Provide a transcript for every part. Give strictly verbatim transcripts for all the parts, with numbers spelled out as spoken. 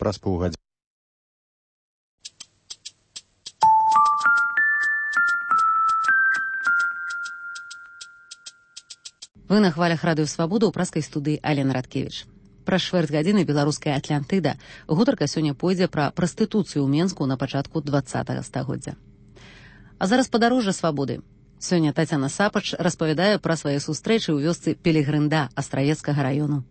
праз паўгадзіны. Вы на хвалях радыё Свабода ў праскай студыі Алена Радкевіч. Праз чвэрць гадзіны беларуская Атлантыда. Гутарка сёння пойдзе пра прастытуцыю ў Менску на пачатку дваццатага стагоддзя. А зараз падарожжа Свабоды. Сёння Тацяна Сапач распавядае пра свае сустрэчы ў вёсцы Пелегрында Астраецкага раёну.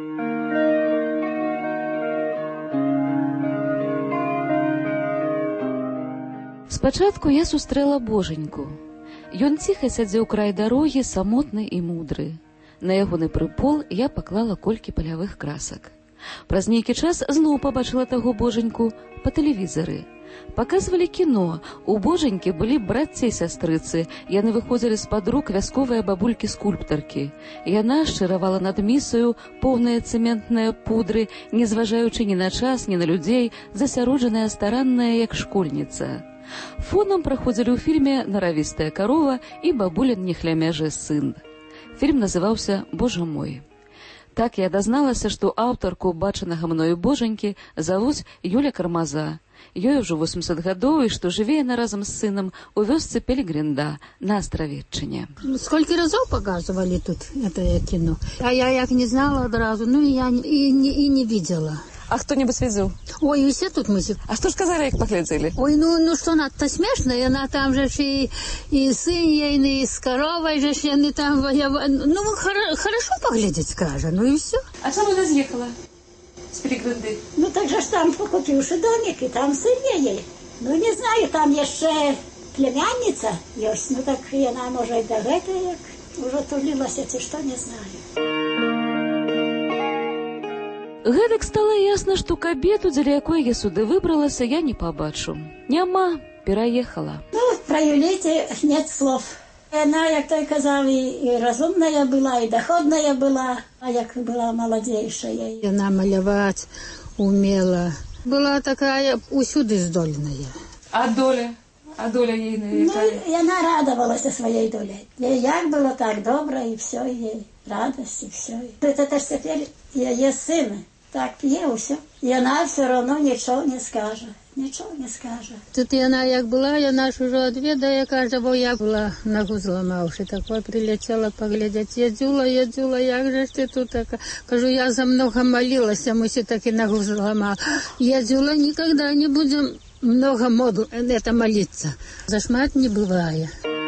Спачатку я сустрэла божаньку. Ён ціха сядзеў край дарогі, самотны і мудры. На ягоны прыпол я паклала колькі палявых красак. Праз нейкі час зноў пабачыла таго божаньку па тэлевізары. Паказвалі кіно. У божанькі былі братцы і сястрыцы. Яны выходзілі з-пад рук вясковыя бабулькі-скульптаркі. Яна шчыравала над місаю поўныя цэментныя пудры, не зважаючы ні на час, ні на людзей, засяроджаная старанная, як школьніца. Фонам праходзілі ў фільме наравістая карова і бабулін нехлямяжы сын. Фільм называўся «Божа мой». Так я дазналася, што аўтарку бачанага мною божанькі завуць Юля Кармаза. Ёй ужо восемьдесят гадоў, і што жыве яна разам з сынам у вёсцы Пелегрында на Астравеччыне. Сколько разов показывали тут это кино, а я як не знала одразу, ну и я и не, и не видела. А кто-нибудь видел? Ой, и все тут мы. А что ж сказали, как поглядели? Ой, ну, ну что, она-то смешная, она там же и, и сын ейный, и с коровой же, и они там, я, ну, хор- хорошо поглядеть, скажем, ну и все. А чому вона з'їхала з Пелегринди? Ну, так же ж там покупивши домик, и там сын ей. Ну, не знаю, там еще племянница есть, ну, так и она, может, и до этого, уже тулилась, если что, не знаю. Гэтак стала ясна, што кабету, дзеля якой я сюды выбралася, я не пабачу. Няма, пераехала. Ну, про Юлите нет слов. Она, як той казав, и разумная была, и доходная была, а як была молодейшая. Она малявать умела. Была такая усюды здольная. А доля? А доля ей на Ну, и она радовалась своей долей. Ей як было так добро, и все, ей радость, и все. Это ж теперь ее сын. Так п'є усе. І вона все равно нічого не скаже. Нічого не скаже. Тут вона як була, вона ж уже відвідає, каже, бо я була ногу зламавши. Так прилетіла поглядати. Я дюла, я дюла, як же ж ти тут така? Кажу, я за много молилася, ми все таки ногу зламала. Я дюла, ніколи не будемо много моду это молиться. Зашмат не буває.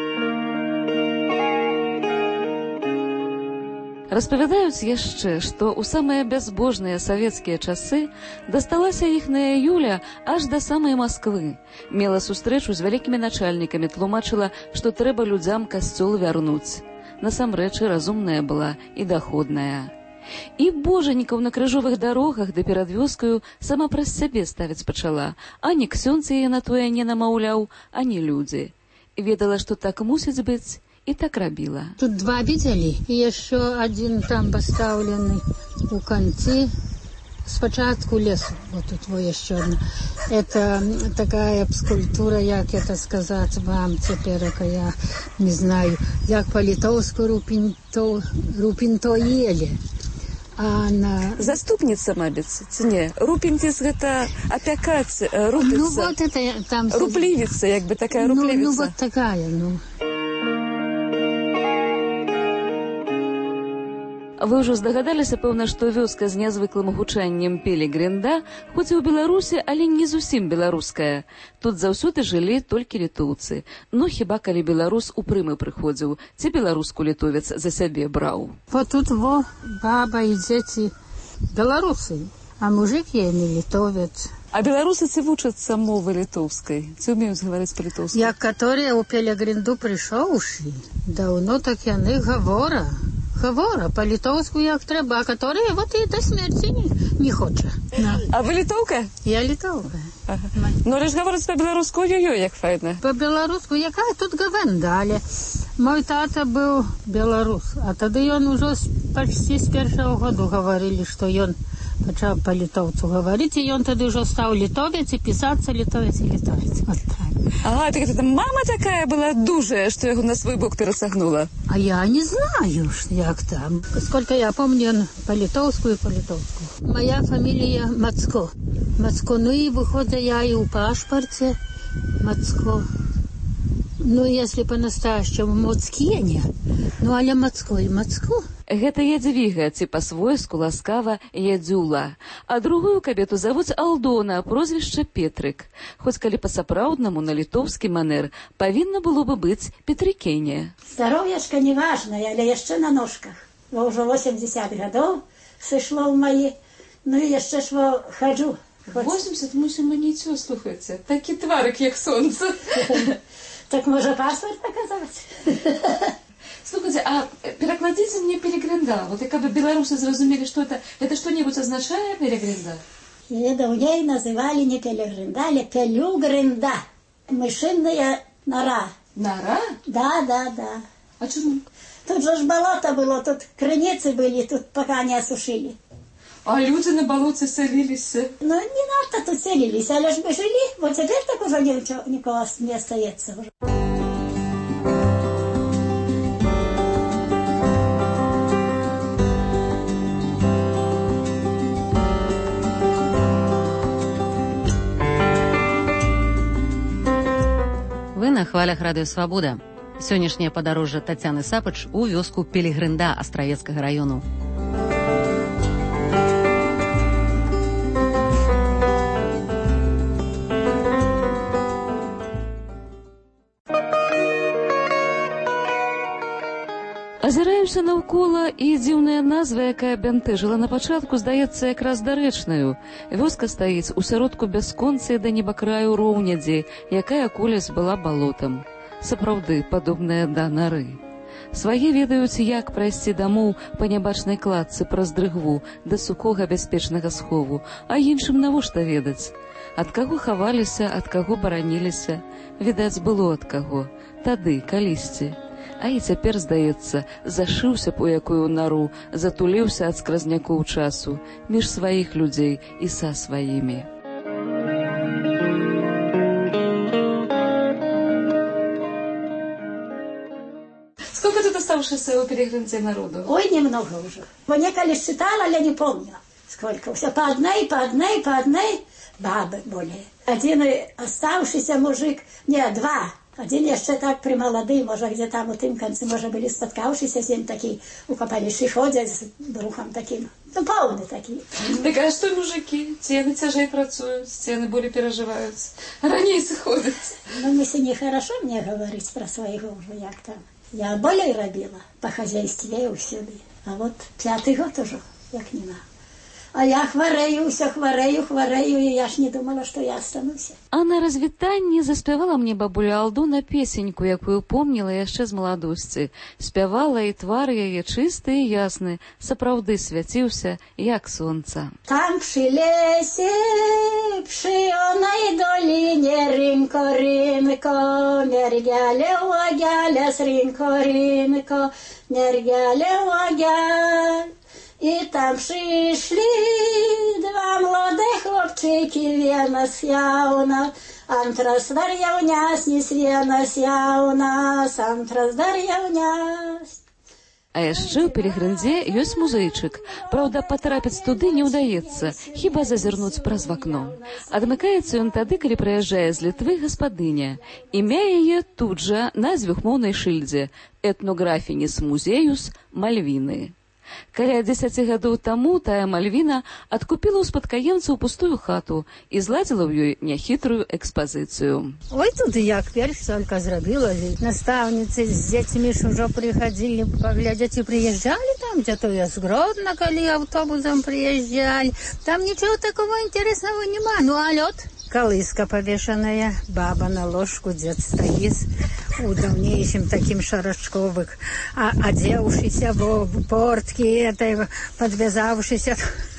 Распавядаюць яшчэ, што ў самыя бязбожныя савецкія часы дасталася іхная Юля аж да самай Масквы. Мела сустрэчу з вялікімі начальнікамі, тлумачыла, што трэба людзям касцёл вярнуць. Насамрэч і разумная была і даходная. І божанькаў на крыжовых дарогах да перад вёскаю сама праз сябе ставіць пачала, а ні ксёндз яе на тое не намаўляў, ані людзі. Ведала, што так мусіць быць, и так робила. Тут два видели, и еще один там поставленный у концы. Спочатку лес, вот тут вот еще одна. Это такая скульптура, як это сказать вам теперь, я не знаю, як по-литовску рупинто, рупинтоели. А на... Заступница, мабіць, ці не? Рупінтіс – гэта апякаць, рупіцца. Ну вот это там... Руплівіца, як бы такая руплівіца. Ну, ну вот такая, ну... Вы ўжо здагадаліся, пэўна, што вёска з нязвыклым гучаннем Пелегрында, хоць і ў Беларусі, але не зусім беларуская. Тут заўсёды жылі толькі літоўцы. Ну, хіба калі беларус у прымы прыходзіў, ці беларуску літовец за сябе браў. Вот тут во баба і дзеці беларусы, а мужик я не літовец. А беларусы ці вучацца мовы літоўскай? Ці ўмеюць гаварыць па-літоўску? Я, которые у Пелегринду пришоўшы, даўно так яны гавора. Гавора по-литовску як треба, а которые вот и до смерти не, не хоча. No. А вы литовка? Я литовка. Ага. Ну, лишь говорить по-белорусски, ой-ой-ой, як файно. По-белоруску, яка тут гавендали. Мой тата был белорус, а тогда он уже почти с первого года говорили, что он пачаў па-літоўцу гаварыць, і ён тады ўжо стаў літовец, і пісацца літовец, і літовец. Вот так. Ага, так это мама такая была дужая, что его на свой бок пересагнула. А я не знаю, як там. Сколько я помню, он по-литовску и по-литовску. Моя фамилия Мацко. Мацко. Ну и выходит, я и у пашпорте Мацко. Ну, если по-настоящему Моцкене, ну, але Мацко и Мацко. Гэта Ядвіга, ці па-свойску ласкава Ядзюла. А другую кабету завуць Алдона, прозвішча Петрык. Хоць калі па-сапраўднаму на літоўскі манер павінна было бы быць Петрыкене. Здароўяшка не важная, але яшчэ на ножках. Во ўжо восемьдесят гадоў сышло ў маі, ну і яшчэ ж во хаджу. восемьдесят, мусим маніцё, слухайце. Такі тварик, як сонце. Так можа паспорт показать? Слушайте, а перекладите мне Пелегринда. Вот и как бы белорусы зразумели, что это, это что-нибудь означает, Пелегринда? Это у ней называли не Пелегринда, а Пелюгринда. Мышиная нора. Нора? Да, да, да. А чему? Тут же ж болото было, тут крыницы были, тут пока не осушили. А люди на болоте селились? Ну, не надо тут селились, а лишь бы жили. Вот теперь так уже ничего, никого не остается уже. Вы на хвалях радыё Свабода. Сённяшняе падарожжа Тацяны Сапач у вёску Пелегринда Астравецкага раёну. Азіраемся наўкола, і дзіўная назва, якая бянтэжыла на пачатку, здаецца якраз дарэчнаю. Вёска стаіць у сяродку бясконцай да небакраю роўнядзі, якая колісь была балотам. Сапраўды, падобная да нары. Свае ведаюць, як прайсці дамоў па нябачнай кладцы праз дрыгву да сухога бяспечнага схову, а іншым навошта ведаць? Ад каго хаваліся, ад каго бараніліся? Відаць, было ад каго. Тады, калісьці. А і цяпер, здаецца, зашыўся б у якую нару, затуліўся ад скразнякоў часу, між сваіх людзей і са сваімі. Сколько тут оставшихся у Пелегринде народу? Ой, немного уже. Бо неколи считала, я не помню, сколько. Все по одной, по одной, по одной бабы более. Один оставшийся мужик, не, два. Один jeszcze tak primolody, może gdzie tam u tym końcu, może byli spotkawшиеся, z nim taki ukopaliszy chodzą z bruchem takim, no pełny taki. Так а что мужики? Цены тяжей працуют, цены более переживают, ранее сходят. Ну, если нехорошо мне говорить про своего уже, як там. Я более робила по хозяйстве и всюду. А вот пятый год уже, як не надо. А я хварею, все хварею, хварею, и я ж не думала, что я останусь. А на развітанні заспявала мне бабуля Алдона песеньку, якую помніла яшчэ з маладосці. Спявала, і твар яе чысты і ясны, сапраўды свяціўся, як сонца. Там przy lesie, przy onej dolinie, rynko, rynko, nergiale, łagiale, rynko, rynko, nergiale, łagiale. I tam przyszli dwa młode chłopczyki, wiena z jauna, antras darjałnias, nis wiena z jauna, antras darjałnias. А яшчэ ў Пелегрындзе ёсць музейчык. Праўда, патрапіць туды не ўдаецца, хіба зазірнуць праз вакно. Адмыкаецца ён тады, калі прыязджае з Літвы гаспадыня. Імя яе тут жа на дзвюхмоўнай шыльдзе «Этнографінес музеюс Мальвіны». Каля дзесяці гадоў таму тая Мальвіна адкупіла ў спадкаемцаў пустую хату і зладзіла ў ёй няхітрую экспазіцыю. Ой, тут як перш только зрабіла, ведь настаўніцы з дзецьмі ж ужо прыходили паглядзець і прыязджалі там, дзе то я з Гродна, калі аўтобусам прыязджалі. Там нічого такого интересного нема, ну а лёд? Колыска повешенная, баба на ложку, дед стоит у давнейшем таким шарашковых, а одевшийся в портки этой, подвязавшийся.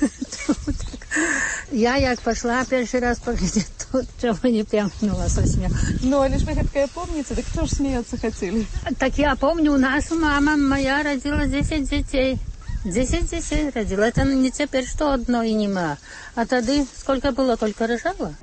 Я, як пошла перший раз поглядеть, тут чего не пьянула со смеху. Ну, а лишь вы такая помните, так кто ж смеяться хотели? Так я помню, у нас мама моя родила десять детей. Десять детей родила. Это не теперь, что одно и нема. А тогда сколько было, только рожала.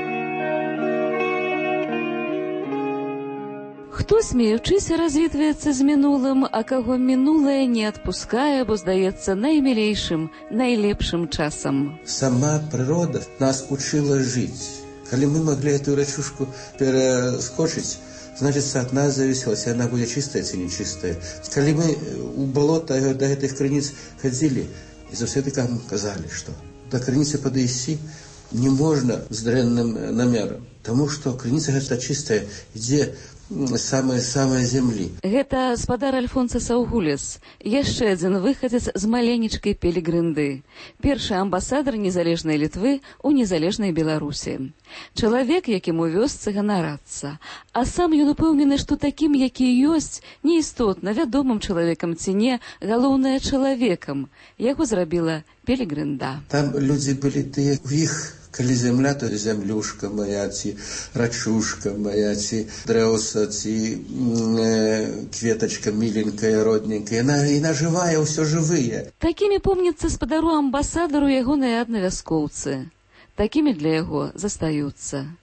Хто, сміючыся, развітваецца з мінулым, а каго мінулае не адпускае, бо здаецца наймілейшым, найлепшым часам. Сама природа нас учила жить. Коли мы могли эту речушку перескочить, значит, от нас зависело, если она будет чистая, или нечистая. Коли мы у болота до этих крыниц ходили, и за все таки казали, что до крыницы подойти не можно с дрянным намером, потому что крыница это чистая, где самой-самой земли. Гэта спадар Альфонса Саўгулес, яшчэ адзін выхадзец з маленечкай Пелігрынды, першы амбасадар незалежнай Літвы ў незалежнай Беларусі. Чалавек, якім у вёсцы ганарацца, а сам ён упэўнены, што такім, які ёсць, неістотна вядомым чалавекам ці не, галоўнае чалавекам. Яго зрабіла Пелігрында. Там людзі былі тыя, у іх коли земля, то землюшка моя, ці рачушка моя, ці дрэўса, ці э, кветочка миленькая, родненькая. Яна, яна жывая, ўсё жывыя. Такімі помніцца спадару амбасадару ягоныя аднавяскоўцы. Такімі для яго застаюцца.